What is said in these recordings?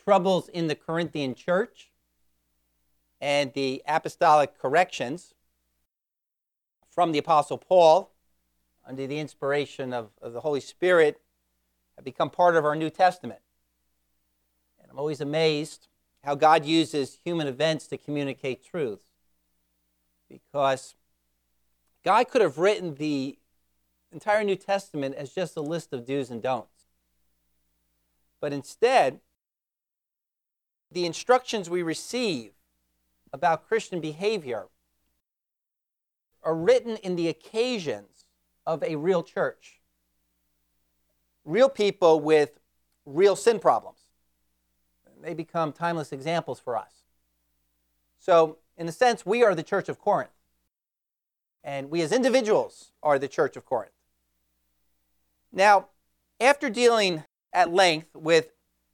troubles in the Corinthian church and the apostolic corrections from the Apostle Paul under the inspiration of the Holy Spirit have become part of our New Testament. And I'm always amazed how God uses human events to communicate truths, because God could have written the entire New Testament as just a list of do's and don'ts. But instead, the instructions we receive about Christian behavior are written in the occasions of a real church. Real people with real sin problems. They become timeless examples for us. So, in a sense, we are the Church of Corinth. And we as individuals are the Church of Corinth. Now, after dealing at length with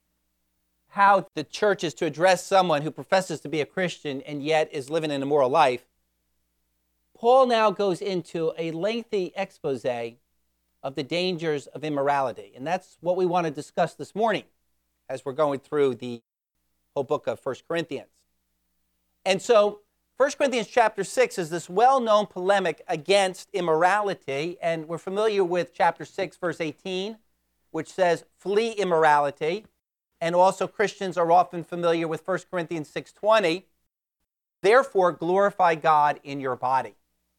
how the church is to address someone who professes to be a Christian and yet is living an immoral life, Paul now goes into a lengthy expose of the dangers of immorality. And that's what we want to discuss this morning as we're going through the whole book of 1 Corinthians. And so 1 Corinthians chapter 6 is this well-known polemic against immorality, and we're familiar with chapter 6, verse 18, which says, flee immorality. And also Christians are often familiar with 1 Corinthians 6:20, therefore glorify God in your body.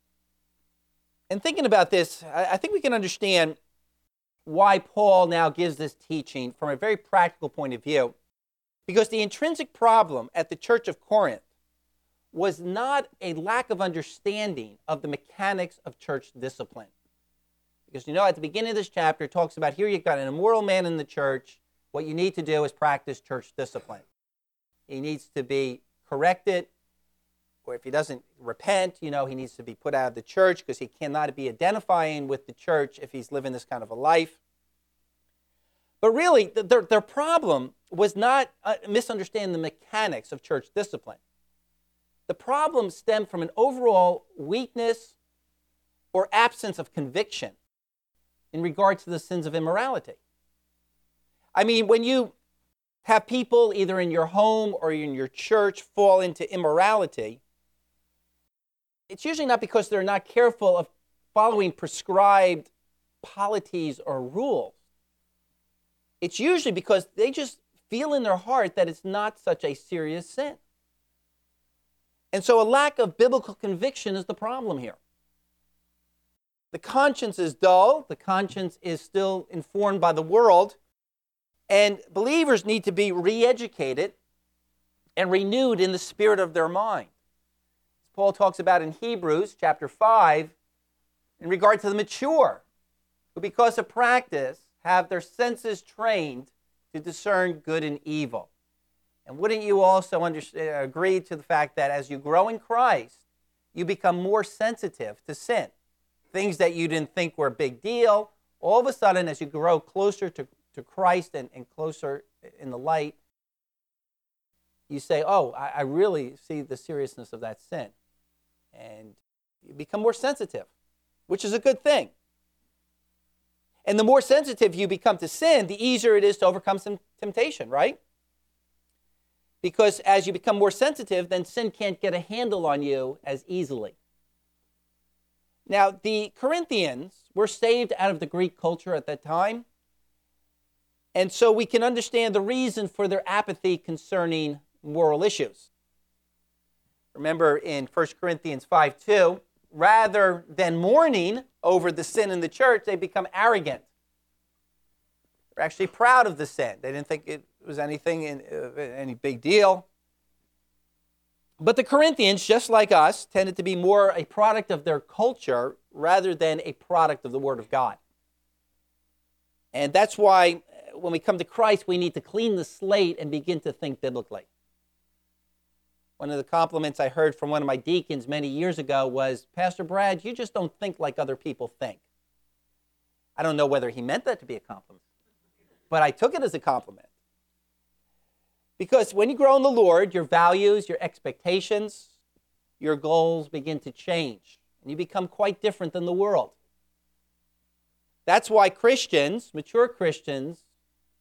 And thinking about this, I think we can understand why Paul now gives this teaching from a very practical point of view. Because the intrinsic problem at the church of Corinth was not a lack of understanding of the mechanics of church discipline. Because at the beginning of this chapter, it talks about here you've got an immoral man in the church. What you need to do is practice church discipline. He needs to be corrected, or if he doesn't repent, he needs to be put out of the church because he cannot be identifying with the church if he's living this kind of a life. But really, their problem was not misunderstanding the mechanics of church discipline. The problem stemmed from an overall weakness or absence of conviction in regard to the sins of immorality. I mean, when you have people either in your home or in your church fall into immorality, it's usually not because they're not careful of following prescribed polities or rules. It's usually because they just feel in their heart that it's not such a serious sin. And so a lack of biblical conviction is the problem here. The conscience is dull. The conscience is still informed by the world. And believers need to be re-educated and renewed in the spirit of their mind. As Paul talks about in Hebrews chapter 5, in regard to the mature, who because of practice have their senses trained to discern good and evil. And wouldn't you also agree to the fact that as you grow in Christ, you become more sensitive to sin? Things that you didn't think were a big deal, all of a sudden as you grow closer to Christ and closer in the light, you say, I really see the seriousness of that sin. And you become more sensitive, which is a good thing. And the more sensitive you become to sin, the easier it is to overcome some temptation, right? Because as you become more sensitive, then sin can't get a handle on you as easily. Now, the Corinthians were saved out of the Greek culture at that time. And so we can understand the reason for their apathy concerning moral issues. Remember in 1 Corinthians 5:2, rather than mourning over the sin in the church, they become arrogant. They're actually proud of the sin. They didn't think it was any big deal. But the Corinthians, just like us, tended to be more a product of their culture rather than a product of the Word of God. And that's why when we come to Christ, we need to clean the slate and begin to think biblically. One of the compliments I heard from one of my deacons many years ago was, Pastor Brad, you just don't think like other people think. I don't know whether he meant that to be a compliment, but I took it as a compliment. Because when you grow in the Lord, your values, your expectations, your goals begin to change, and you become quite different than the world. That's why Christians, mature Christians,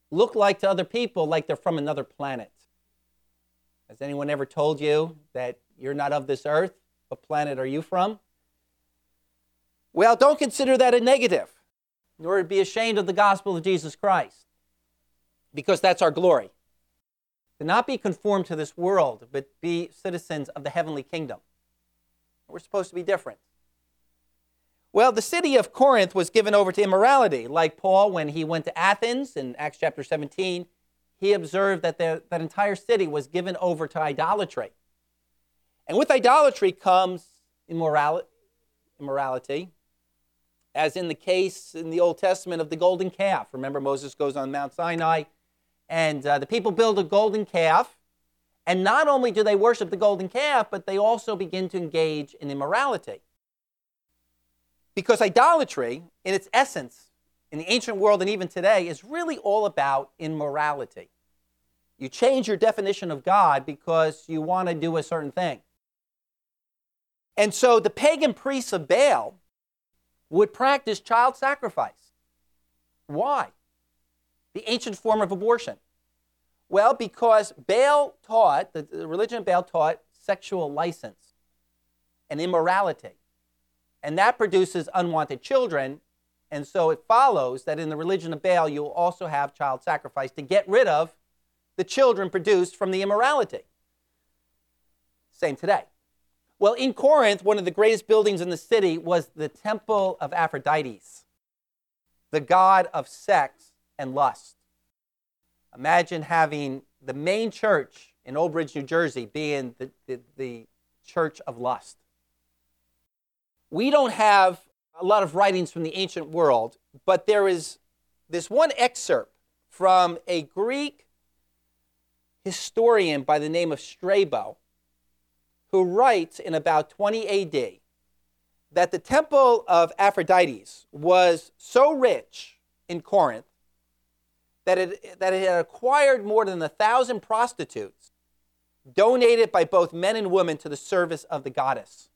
look like to other people like they're from another planet. Has anyone ever told you that you're not of this earth? What planet are you from? Well, don't consider that a negative, nor be ashamed of the gospel of Jesus Christ, because that's our glory. To not be conformed to this world, but be citizens of the heavenly kingdom. We're supposed to be different. Well, the city of Corinth was given over to immorality. Like Paul, when he went to Athens in Acts chapter 17, he observed that that entire city was given over to idolatry. And with idolatry comes immorality, as in the case in the Old Testament of the golden calf. Remember, Moses goes on Mount Sinai, and the people build a golden calf. And not only do they worship the golden calf, but they also begin to engage in immorality. Because idolatry, in its essence, in the ancient world and even today, is really all about immorality. You change your definition of God because you want to do a certain thing. And so the pagan priests of Baal would practice child sacrifice. Why? The ancient form of abortion. Well, because Baal taught, the religion of Baal taught sexual license and immorality. And that produces unwanted children. And so it follows that in the religion of Baal, you'll also have child sacrifice to get rid of the children produced from the immorality. Same today. Well, in Corinth, one of the greatest buildings in the city was the Temple of Aphrodite, the god of sex and lust. Imagine having the main church in Old Bridge, New Jersey, being the church of lust. We don't have a lot of writings from the ancient world, but there is this one excerpt from a Greek historian by the name of Strabo, who writes in about 20 AD that the temple of Aphrodite was so rich in Corinth that it had acquired more than 1,000 prostitutes donated by both men and women to the service of the goddess.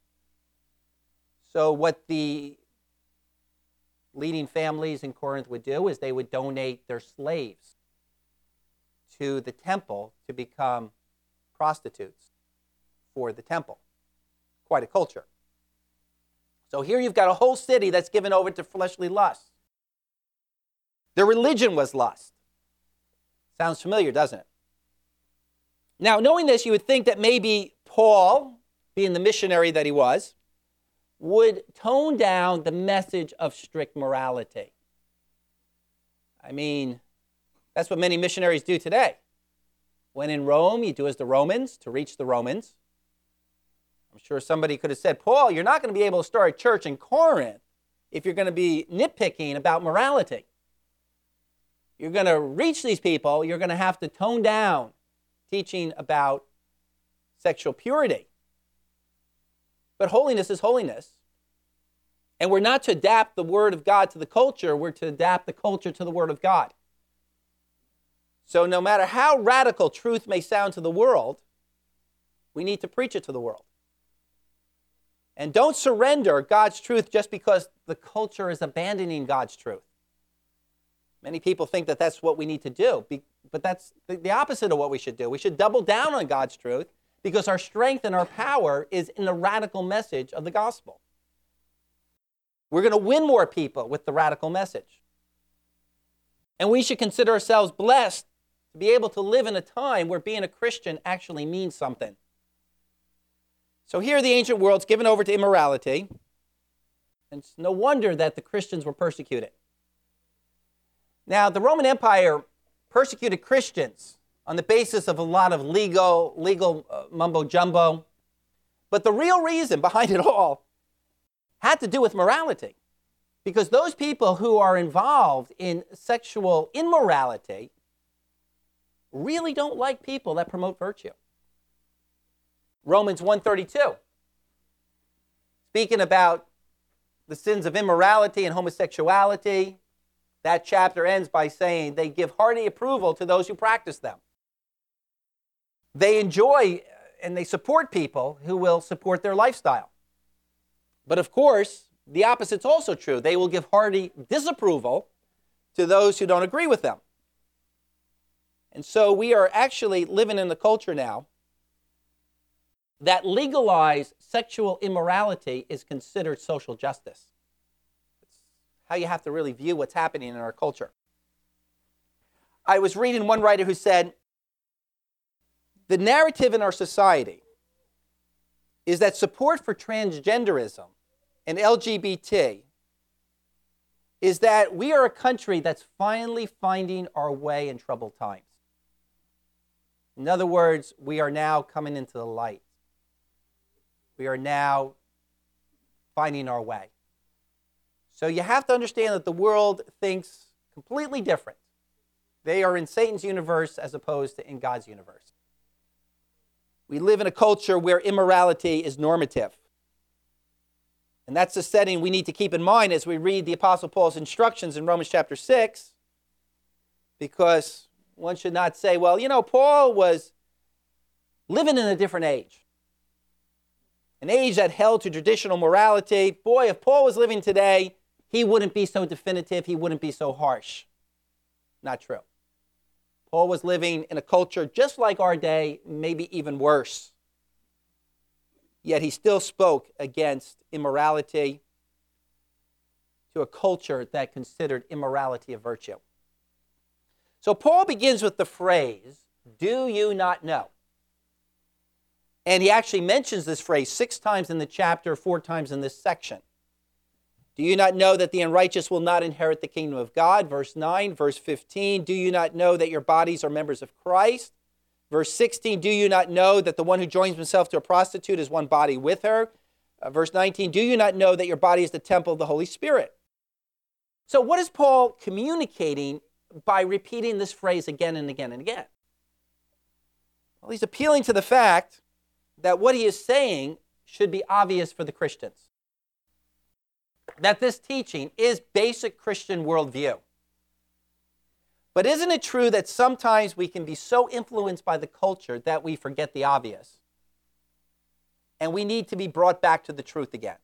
So what the leading families in Corinth would do is they would donate their slaves to the temple to become prostitutes for the temple. Quite a culture. So here you've got a whole city that's given over to fleshly lust. Their religion was lust. Sounds familiar, doesn't it? Now, knowing this, you would think that maybe Paul, being the missionary that he was, would tone down the message of strict morality. I mean, that's what many missionaries do today. When in Rome, you do as the Romans to reach the Romans. I'm sure somebody could have said, Paul, you're not going to be able to start a church in Corinth if you're going to be nitpicking about morality. You're going to reach these people, you're going to have to tone down teaching about sexual purity. But holiness is holiness. And we're not to adapt the Word of God to the culture, we're to adapt the culture to the Word of God. So no matter how radical truth may sound to the world, we need to preach it to the world. And don't surrender God's truth just because the culture is abandoning God's truth. Many people think that that's what we need to do, but that's the opposite of what we should do. We should double down on God's truth because our strength and our power is in the radical message of the gospel. We're going to win more people with the radical message. And we should consider ourselves blessed to be able to live in a time where being a Christian actually means something. So here the ancient world's given over to immorality, and it's no wonder that the Christians were persecuted. Now, the Roman Empire persecuted Christians on the basis of a lot of legal mumbo-jumbo. But the real reason behind it all had to do with morality. Because those people who are involved in sexual immorality really don't like people that promote virtue. Romans 1:32. Speaking about the sins of immorality and homosexuality, that chapter ends by saying they give hearty approval to those who practice them. They enjoy and they support people who will support their lifestyle. But of course, the opposite's also true. They will give hearty disapproval to those who don't agree with them. And so we are actually living in a culture now that legalized sexual immorality is considered social justice. It's how you have to really view what's happening in our culture. I was reading one writer who said, the narrative in our society is that support for transgenderism and LGBT is that we are a country that's finally finding our way in troubled times. In other words, we are now coming into the light. We are now finding our way. So you have to understand that the world thinks completely different. They are in Satan's universe as opposed to in God's universe. We live in a culture where immorality is normative. And that's the setting we need to keep in mind as we read the Apostle Paul's instructions in Romans chapter 6, because one should not say, well, Paul was living in a different age, an age that held to traditional morality. Boy, if Paul was living today, he wouldn't be so definitive, he wouldn't be so harsh. Not true. Paul was living in a culture just like our day, maybe even worse. Yet he still spoke against immorality to a culture that considered immorality a virtue. So Paul begins with the phrase, "Do you not know?" And he actually mentions this phrase 6 times in the chapter, 4 times in this section. Do you not know that the unrighteous will not inherit the kingdom of God? Verse 9. Verse 15. Do you not know that your bodies are members of Christ? Verse 16. Do you not know that the one who joins himself to a prostitute is one body with her? Verse 19. Do you not know that your body is the temple of the Holy Spirit? So what is Paul communicating by repeating this phrase again and again and again? Well, he's appealing to the fact that what he is saying should be obvious for the Christians. That this teaching is basic Christian worldview. But isn't it true that sometimes we can be so influenced by the culture that we forget the obvious? And we need to be brought back to the truth again.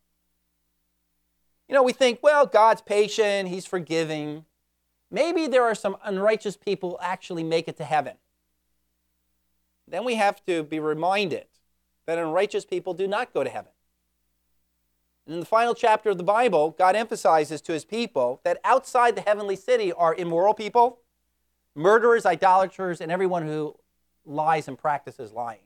We think, well, God's patient, he's forgiving. Maybe there are some unrighteous people who actually make it to heaven. Then we have to be reminded that unrighteous people do not go to heaven. And in the final chapter of the Bible, God emphasizes to his people that outside the heavenly city are immoral people, murderers, idolaters, and everyone who lies and practices lying.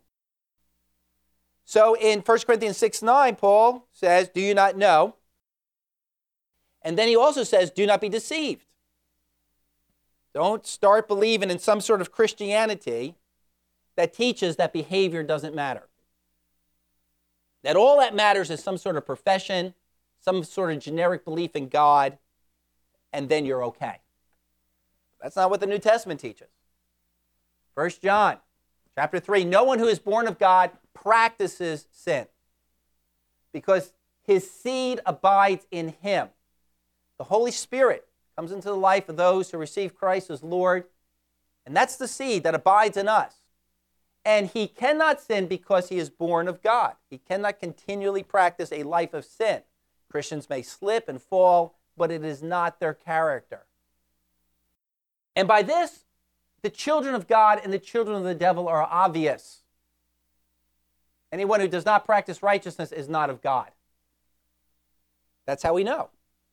So in 1 Corinthians 6:9, Paul says, do you not know? And then he also says, do not be deceived. Don't start believing in some sort of Christianity that teaches that behavior doesn't matter. That all that matters is some sort of profession, some sort of generic belief in God, and then you're okay. That's not what the New Testament teaches. 1 John chapter 3, no one who is born of God practices sin, because his seed abides in him. The Holy Spirit comes into the life of those who receive Christ as Lord, and that's the seed that abides in us. And he cannot sin because he is born of God. He cannot continually practice a life of sin. Christians may slip and fall, but it is not their character. And by this, the children of God and the children of the devil are obvious. Anyone who does not practice righteousness is not of God. That's how we know.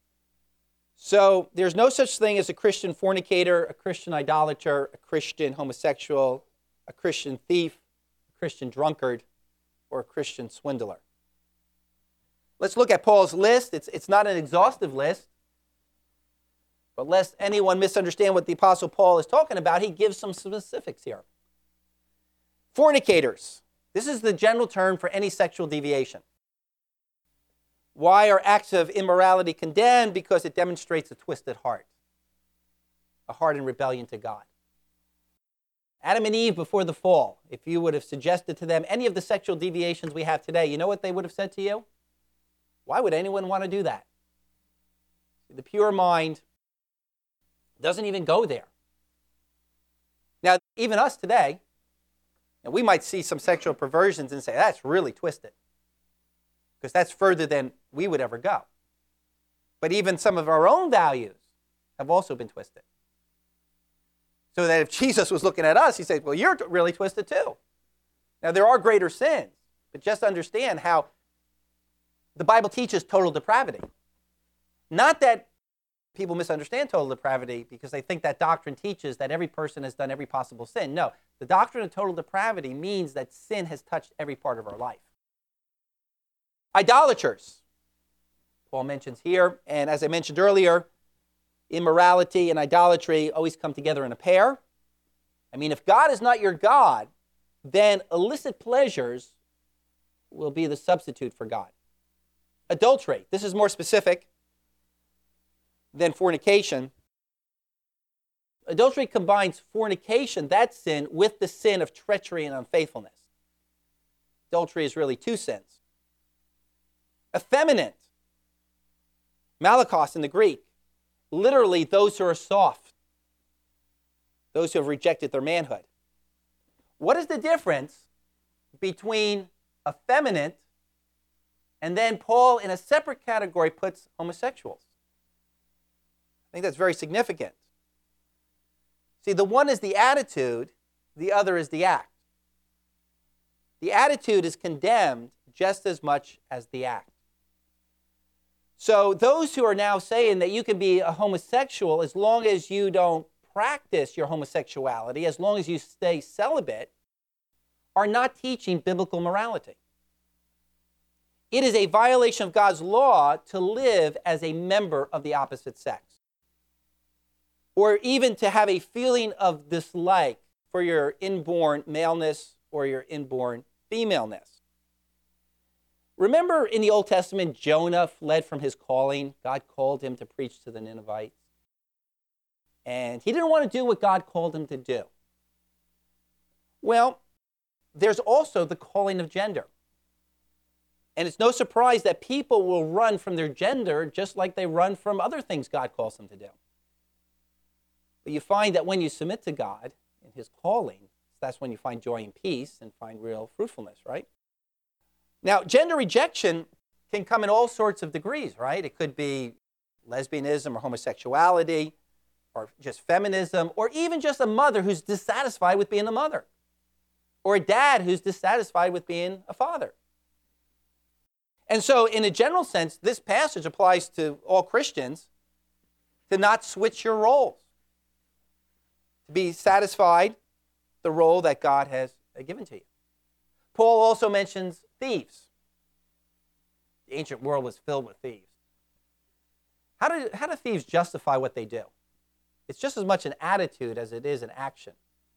So there's no such thing as a Christian fornicator, a Christian idolater, a Christian homosexual, a Christian thief, a Christian drunkard, or a Christian swindler. Let's look at Paul's list. It's not an exhaustive list. But lest anyone misunderstand what the Apostle Paul is talking about, he gives some specifics here. Fornicators. This is the general term for any sexual deviation. Why are acts of immorality condemned? Because it demonstrates a twisted heart, a heart in rebellion to God. Adam and Eve before the fall, if you would have suggested to them any of the sexual deviations we have today, you know what they would have said to you? Why would anyone want to do that? The pure mind doesn't even go there. Now, even us today, and we might see some sexual perversions and say, that's really twisted, because that's further than we would ever go. But even some of our own values have also been twisted. So that if Jesus was looking at us, he said, well, you're really twisted too. Now, there are greater sins, but just understand how the Bible teaches total depravity. Not that people misunderstand total depravity because they think that doctrine teaches that every person has done every possible sin. No, the doctrine of total depravity means that sin has touched every part of our life. Idolaters, Paul mentions here, and as I mentioned earlier, immorality and idolatry always come together in a pair. I mean, if God is not your God, then illicit pleasures will be the substitute for God. Adultery, this is more specific than fornication. Adultery combines fornication, that sin, with the sin of treachery and unfaithfulness. Adultery is really two sins. Effeminate, malakos in the Greek, literally those who are soft, those who have rejected their manhood. What is the difference between effeminate and then Paul in a separate category puts homosexuals? I think that's very significant. See, the one is the attitude, the other is the act. The attitude is condemned just as much as the act. So those who are now saying that you can be a homosexual as long as you don't practice your homosexuality, as long as you stay celibate, are not teaching biblical morality. It is a violation of God's law to live as a member of the opposite sex, or even to have a feeling of dislike for your inborn maleness or your inborn femaleness. Remember in the Old Testament, Jonah fled from his calling. God called him to preach to the Ninevites. And he didn't want to do what God called him to do. Well, there's also the calling of gender. And it's no surprise that people will run from their gender just like they run from other things God calls them to do. But you find that when you submit to God and his calling, that's when you find joy and peace and find real fruitfulness, right? Now, gender rejection can come in all sorts of degrees, right? It could be lesbianism or homosexuality or just feminism, or even just a mother who's dissatisfied with being a mother, or a dad who's dissatisfied with being a father. And so in a general sense, this passage applies to all Christians to not switch your roles, to be satisfied the role that God has given to you. Paul also mentions thieves. The ancient world was filled with thieves. How do thieves justify what they do? It's just as much an attitude as it is an action.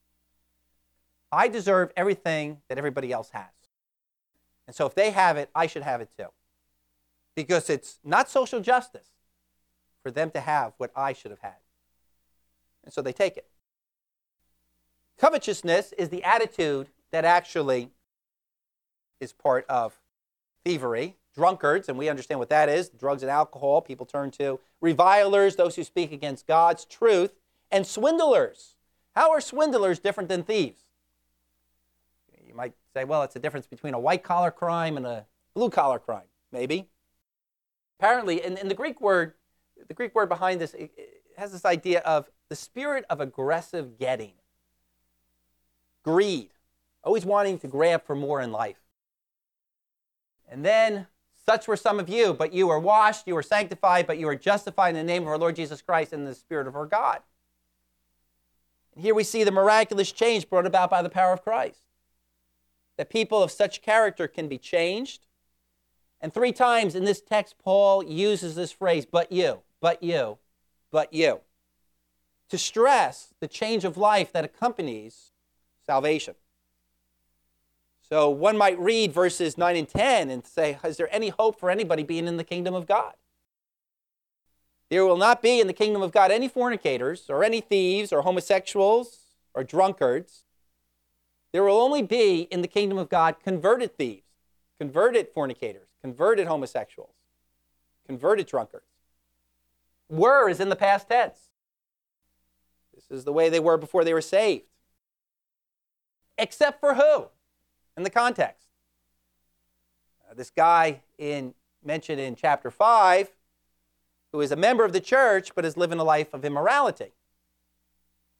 I deserve everything that everybody else has. And so if they have it, I should have it too. Because it's not social justice for them to have what I should have had. And so they take it. Covetousness is the attitude that actually is part of thievery. Drunkards, and we understand what that is, drugs and alcohol, people turn to. Revilers, those who speak against God's truth. And swindlers. How are swindlers different than thieves? You might say, well, it's a difference between a white-collar crime and a blue-collar crime. Maybe. Apparently, in the Greek word behind this, it has this idea of the spirit of aggressive getting. Greed. Always wanting to grab for more in life. And then, such were some of you, but you were washed, you were sanctified, but you were justified in the name of our Lord Jesus Christ and in the Spirit of our God. And here we see the miraculous change brought about by the power of Christ. That people of such character can be changed. And 3 times in this text, Paul uses this phrase, but you, but you, but you, to stress the change of life that accompanies salvation. So one might read verses 9 and 10 and say, is there any hope for anybody being in the kingdom of God? There will not be in the kingdom of God any fornicators or any thieves or homosexuals or drunkards. There will only be in the kingdom of God converted thieves, converted fornicators, converted homosexuals, converted drunkards. Were is in the past tense. This is the way they were before they were saved. Except for who? In the context. This guy mentioned in chapter 5, who is a member of the church but is living a life of immorality.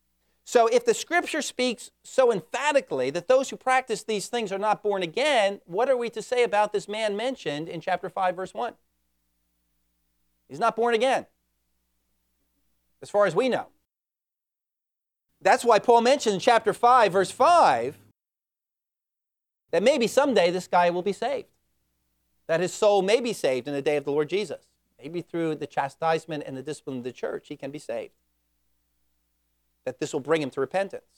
So if the Scripture speaks so emphatically that those who practice these things are not born again, what are we to say about this man mentioned in chapter 5, verse 1? He's not born again, as far as we know. That's why Paul mentioned in chapter 5, verse 5, that maybe someday this guy will be saved, that his soul may be saved in the day of the Lord Jesus. Maybe through the chastisement and the discipline of the church, he can be saved. That this will bring him to repentance.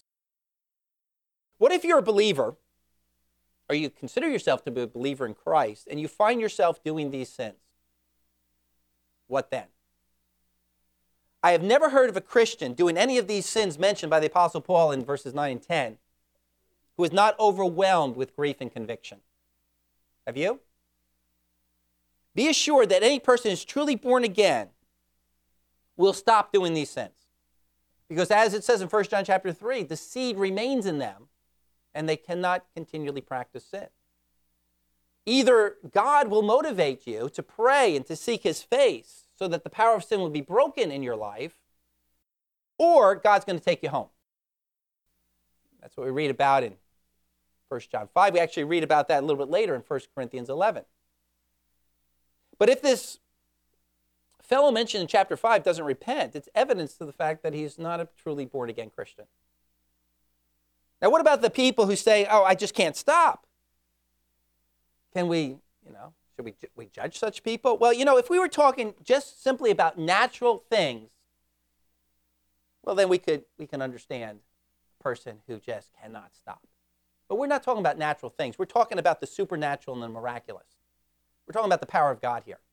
What if you're a believer, or you consider yourself to be a believer in Christ, and you find yourself doing these sins? What then? I have never heard of a Christian doing any of these sins mentioned by the Apostle Paul in verses 9 and 10 who is not overwhelmed with grief and conviction. Have you? Be assured that any person who is truly born again will stop doing these sins. Because as it says in 1 John chapter 3, the seed remains in them and they cannot continually practice sin. Either God will motivate you to pray and to seek his face so that the power of sin will be broken in your life, or God's going to take you home. That's what we read about in 1 John 5. We actually read about that a little bit later in 1 Corinthians 11. But if this fellow mentioned in chapter 5 doesn't repent, it's evidence to the fact that he's not a truly born-again Christian. Now, what about the people who say, oh, I just can't stop? Can we, should we judge such people? Well, if we were talking just simply about natural things, well, then we can understand a person who just cannot stop. But we're not talking about natural things. We're talking about the supernatural and the miraculous. We're talking about the power of God here.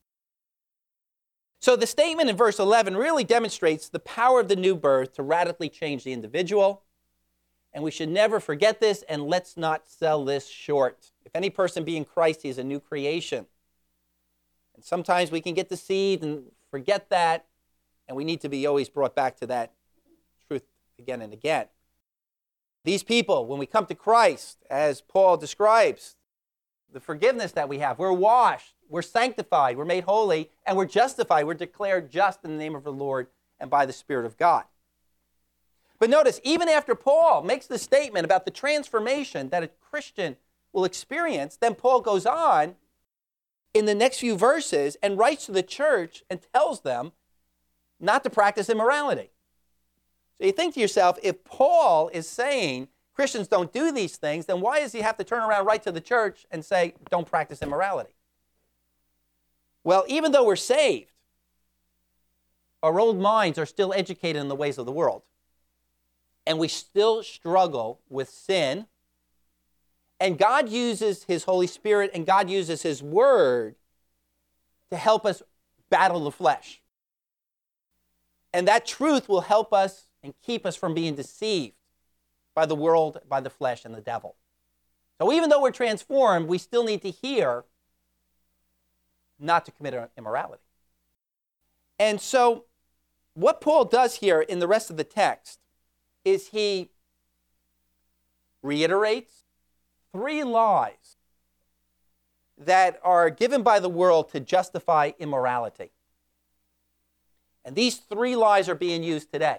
So the statement in verse 11 really demonstrates the power of the new birth to radically change the individual. And we should never forget this, and let's not sell this short. If any person be in Christ, he is a new creation. And sometimes we can get deceived and forget that, and we need to be always brought back to that truth again and again. These people, when we come to Christ, as Paul describes, the forgiveness that we have, we're washed, we're sanctified, we're made holy, and we're justified. We're declared just in the name of the Lord and by the Spirit of God. But notice, even after Paul makes the statement about the transformation that a Christian will experience, then Paul goes on in the next few verses and writes to the church and tells them not to practice immorality. So you think to yourself, if Paul is saying Christians don't do these things, then why does he have to turn around right to the church and say, don't practice immorality? Well, even though we're saved, our old minds are still educated in the ways of the world. And we still struggle with sin. And God uses his Holy Spirit and God uses his word to help us battle the flesh. And that truth will help us and keep us from being deceived by the world, by the flesh, and the devil. So even though we're transformed, we still need to hear not to commit immorality. And so what Paul does here in the rest of the text is he reiterates 3 lies that are given by the world to justify immorality. And these 3 lies are being used today.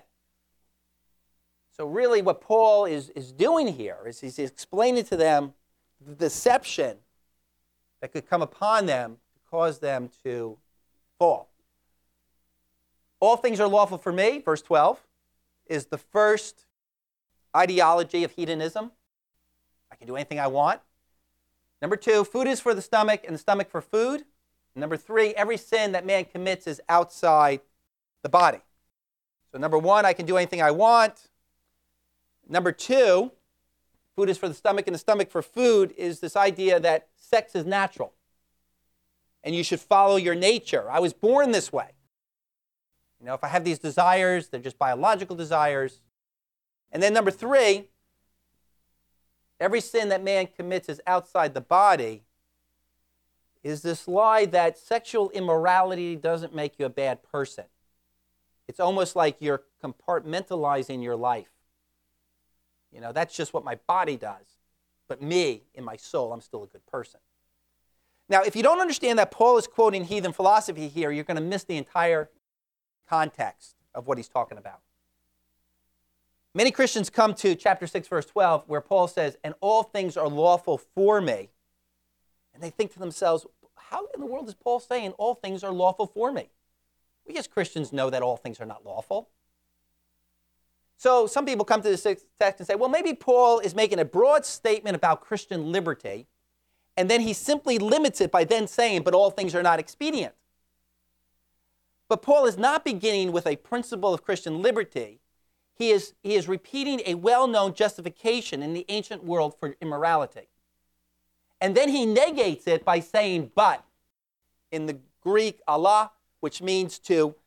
So really what Paul is doing here is he's explaining to them the deception that could come upon them to cause them to fall. All things are lawful for me, verse 12, is the first ideology of hedonism. I can do anything I want. Number 2, food is for the stomach and the stomach for food. And number 3, every sin that man commits is outside the body. So number 1, I can do anything I want. Number 2, food is for the stomach and the stomach for food is this idea that sex is natural. And you should follow your nature. I was born this way. If I have these desires, they're just biological desires. And then number 3, every sin that man commits is outside the body, is this lie that sexual immorality doesn't make you a bad person. It's almost like you're compartmentalizing your life. That's just what my body does. But me, in my soul, I'm still a good person. Now, if you don't understand that Paul is quoting heathen philosophy here, you're going to miss the entire context of what he's talking about. Many Christians come to chapter 6, verse 12, where Paul says, and all things are lawful for me. And they think to themselves, how in the world is Paul saying all things are lawful for me? We as Christians know that all things are not lawful. So some people come to this text and say, well, maybe Paul is making a broad statement about Christian liberty, and then he simply limits it by then saying, but all things are not expedient. But Paul is not beginning with a principle of Christian liberty. He is repeating a well-known justification in the ancient world for immorality. And then he negates it by saying, but, in the Greek, Allah, which means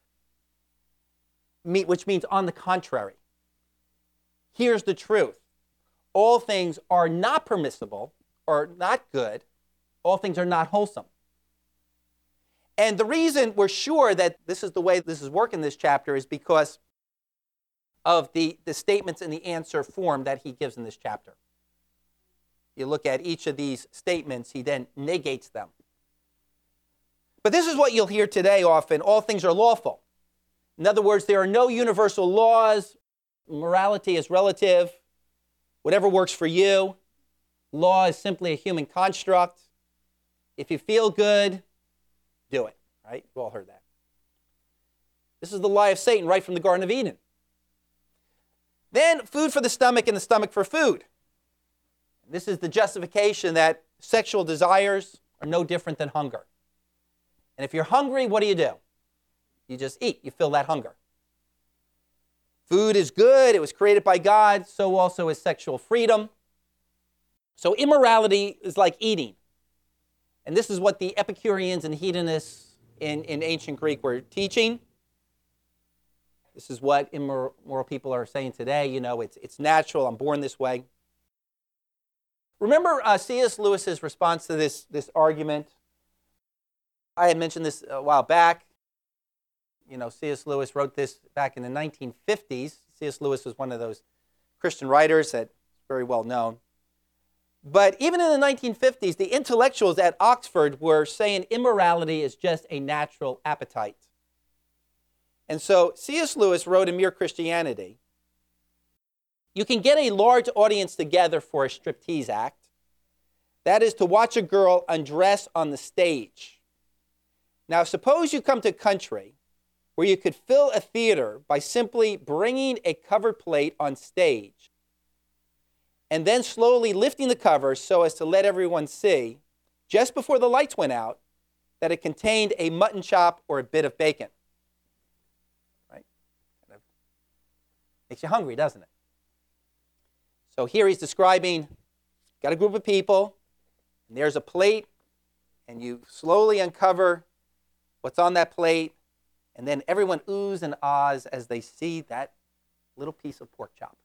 on the contrary. Here's the truth. All things are not permissible or not good. All things are not wholesome. And the reason we're sure that this is the way this is working in this chapter is because of the statements in the answer form that he gives in this chapter. You look at each of these statements, he then negates them. But this is what you'll hear today often. All things are lawful. In other words, there are no universal laws. Morality is relative. Whatever works for you. Law is simply a human construct. If you feel good, do it. Right? You've all heard that. This is the lie of Satan right from the Garden of Eden. Then food for the stomach and the stomach for food. This is the justification that sexual desires are no different than hunger. And if you're hungry, what do? You just eat. You fill that hunger. Food is good. It was created by God. So also is sexual freedom. So immorality is like eating. And this is what the Epicureans and hedonists in ancient Greek were teaching. This is what immoral people are saying today. You know, it's natural. I'm born this way. Remember C.S. Lewis's response to this argument? I had mentioned this a while back. You know, C.S. Lewis wrote this back in the 1950s. C.S. Lewis was one of those Christian writers that's very well known. But even in the 1950s, the intellectuals at Oxford were saying immorality is just a natural appetite. And so C.S. Lewis wrote in Mere Christianity, you can get a large audience together for a striptease act. That is to watch a girl undress on the stage. Now, suppose you come to a country where you could fill a theater by simply bringing a covered plate on stage and then slowly lifting the cover so as to let everyone see, just before the lights went out, that it contained a mutton chop or a bit of bacon. Right? Kind of makes you hungry, doesn't it? So here he's describing, got a group of people, and there's a plate, and you slowly uncover what's on that plate, and then everyone oohs and ahs as they see that little piece of pork chop.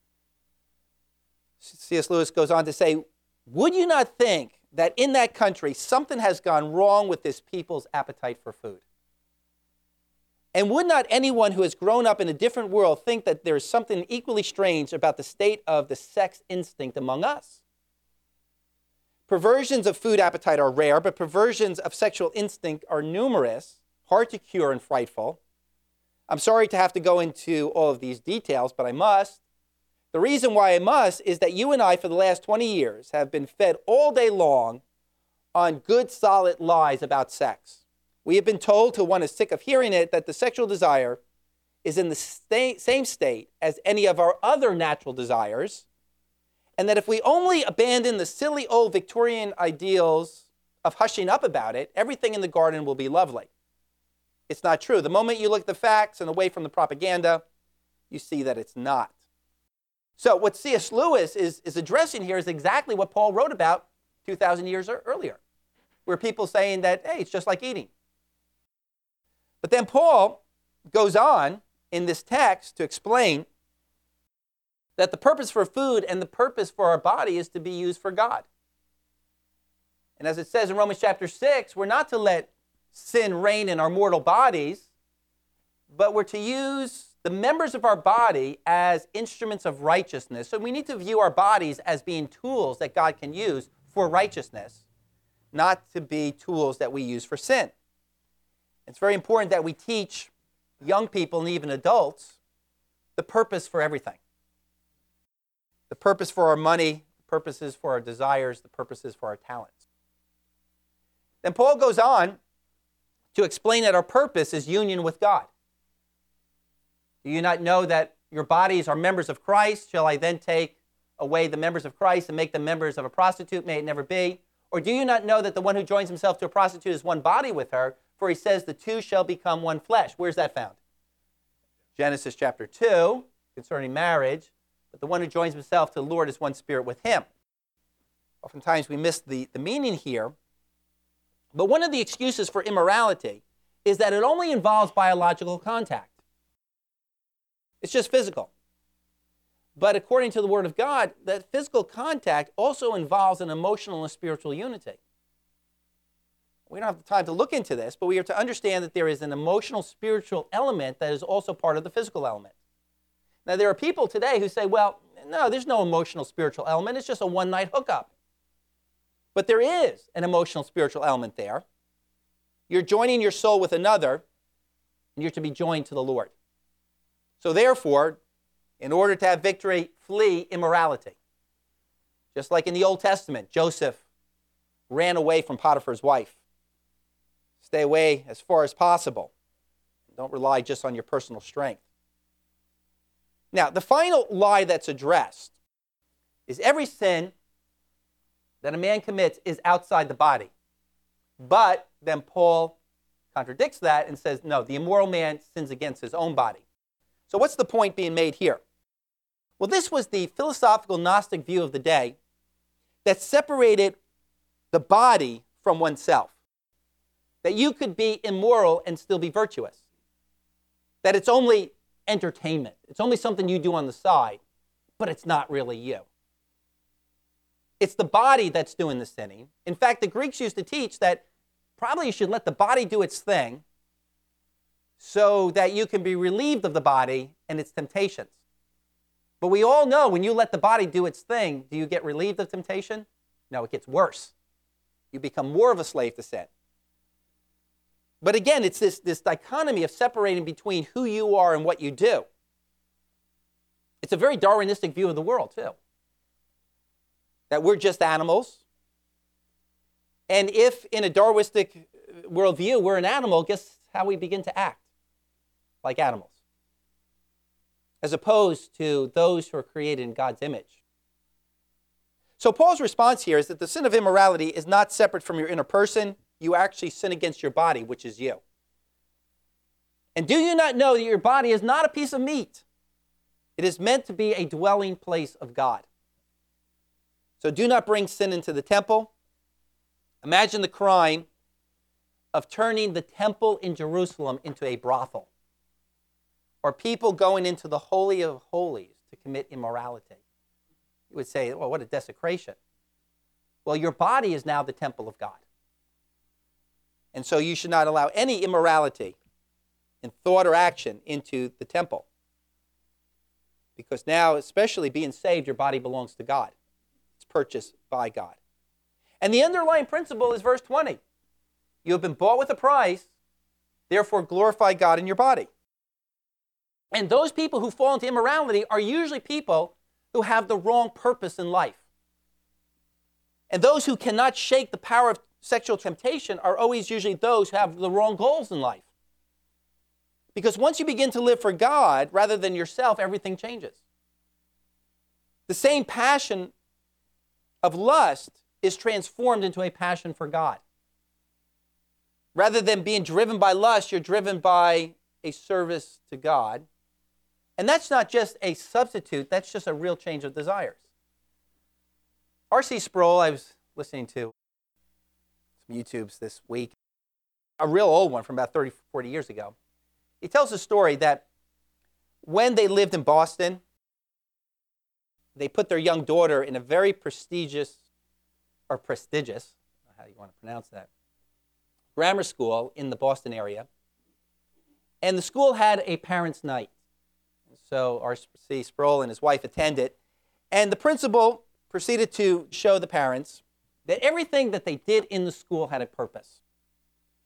C.S. Lewis goes on to say, would you not think that in that country something has gone wrong with this people's appetite for food? And would not anyone who has grown up in a different world think that there is something equally strange about the state of the sex instinct among us? Perversions of food appetite are rare, but perversions of sexual instinct are numerous, hard to cure, and frightful. I'm sorry to have to go into all of these details, but I must. The reason why I must is that you and I, for the last 20 years, have been fed all day long on good, solid lies about sex. We have been told, till one is sick of hearing it, that the sexual desire is in the same state as any of our other natural desires, and that if we only abandon the silly old Victorian ideals of hushing up about it, everything in the garden will be lovely. It's not true. The moment you look at the facts and away from the propaganda, you see that it's not. So what C.S. Lewis is addressing here is exactly what Paul wrote about 2,000 years earlier, where people saying that, hey, it's just like eating. But then Paul goes on in this text to explain that the purpose for food and the purpose for our body is to be used for God. And as it says in Romans chapter 6, we're not to let sin reign in our mortal bodies, but we're to use the members of our body as instruments of righteousness. So we need to view our bodies as being tools that God can use for righteousness, not to be tools that we use for sin. It's very important that we teach young people and even adults the purpose for everything. the purpose for our money, the purposes for our desires, the purposes for our talents. Then Paul goes on to explain that our purpose is union with God. Do you not know that your bodies are members of Christ? Shall I then take away the members of Christ and make them members of a prostitute? May it never be. Or do you not know that the one who joins himself to a prostitute is one body with her? For he says the two shall become one flesh. Where's that found? Genesis chapter 2, concerning marriage. But the one who joins himself to the Lord is one spirit with him. Oftentimes we miss the meaning here. But one of the excuses for immorality is that it only involves biological contact. It's just physical. But according to the Word of God, that physical contact also involves an emotional and spiritual unity. We don't have the time to look into this, but we have to understand that there is an emotional, spiritual element that is also part of the physical element. Now, there are people today who say, well, no, there's no emotional, spiritual element. It's just a one-night hookup. But there is an emotional, spiritual element there. You're joining your soul with another, and you're to be joined to the Lord. So therefore, in order to have victory, flee immorality. Just like in the Old Testament, Joseph ran away from Potiphar's wife. Stay away as far as possible. Don't rely just on your personal strength. Now, the final lie that's addressed is every sin that a man commits is outside the body. But then Paul contradicts that and says, no, the immoral man sins against his own body. So what's the point being made here? Well, this was the philosophical Gnostic view of the day that separated the body from oneself. That you could be immoral and still be virtuous. That it's only entertainment. It's only something you do on the side, but it's not really you. It's the body that's doing the sinning. In fact, the Greeks used to teach that probably you should let the body do its thing so that you can be relieved of the body and its temptations. But we all know when you let the body do its thing, do you get relieved of temptation? No, it gets worse. You become more of a slave to sin. But again, it's this dichotomy of separating between who you are and what you do. It's a very Darwinistic view of the world, too. That we're just animals. And if in a Darwinistic worldview we're an animal, guess how we begin to act? Like animals. As opposed to those who are created in God's image. So Paul's response here is that the sin of immorality is not separate from your inner person. You actually sin against your body, which is you. And do you not know that your body is not a piece of meat? It is meant to be a dwelling place of God. So do not bring sin into the temple. Imagine the crime of turning the temple in Jerusalem into a brothel. Or people going into the Holy of Holies to commit immorality. You would say, well, what a desecration. Well, your body is now the temple of God. And so you should not allow any immorality in thought or action into the temple. Because now, especially being saved, your body belongs to God. It's purchased by God. And the underlying principle is verse 20. You have been bought with a price, therefore glorify God in your body. And those people who fall into immorality are usually people who have the wrong purpose in life. And those who cannot shake the power of sexual temptation are always usually those who have the wrong goals in life. Because once you begin to live for God rather than yourself, everything changes. The same passion of lust is transformed into a passion for God. Rather than being driven by lust, you're driven by a service to God. And that's not just a substitute, that's just a real change of desires. R.C. Sproul, I was listening to some YouTubes this week, a real old one from about 30, 40 years ago. He tells a story that when they lived in Boston, they put their young daughter in a very prestigious, I don't know how you want to pronounce that, grammar school in the Boston area. And the school had a parents' night. So R.C. Sproul and his wife attended. And the principal proceeded to show the parents that everything that they did in the school had a purpose.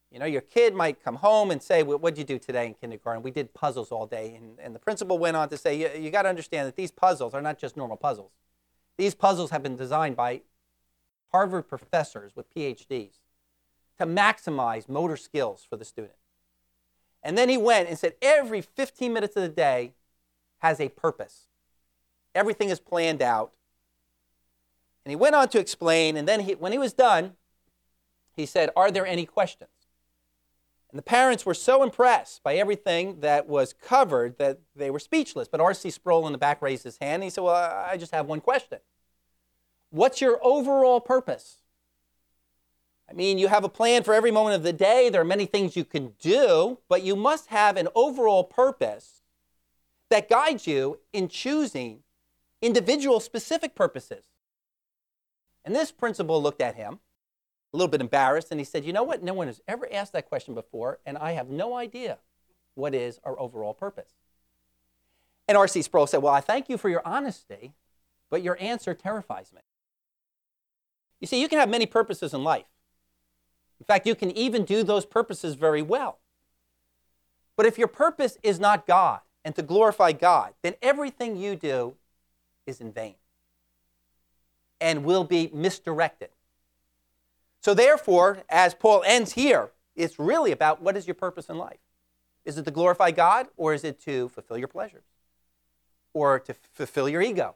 You know, your kid might come home and say, well, what did you do today in kindergarten? We did puzzles all day. And the principal went on to say, you got to understand that these puzzles are not just normal puzzles. These puzzles have been designed by Harvard professors with PhDs to maximize motor skills for the student. And then he went and said, every 15 minutes of the day has a purpose. Everything is planned out. And he went on to explain, and then when he was done, he said, are there any questions? And the parents were so impressed by everything that was covered that they were speechless. But R.C. Sproul in the back raised his hand, and he said, well, I just have one question. What's your overall purpose? I mean, you have a plan for every moment of the day. There are many things you can do, but you must have an overall purpose that guides you in choosing individual specific purposes. And this principal looked at him, a little bit embarrassed, and he said, you know what? No one has ever asked that question before, and I have no idea what is our overall purpose. And R.C. Sproul said, well, I thank you for your honesty, but your answer terrifies me. You see, you can have many purposes in life. In fact, you can even do those purposes very well. But if your purpose is not God and to glorify God, then everything you do is in vain and will be misdirected. So therefore, as Paul ends here, it's really about what is your purpose in life. Is it to glorify God, or is it to fulfill your pleasures or to fulfill your ego?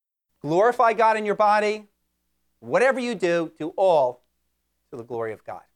Glorify God in your body. Whatever you do, do all to the glory of God.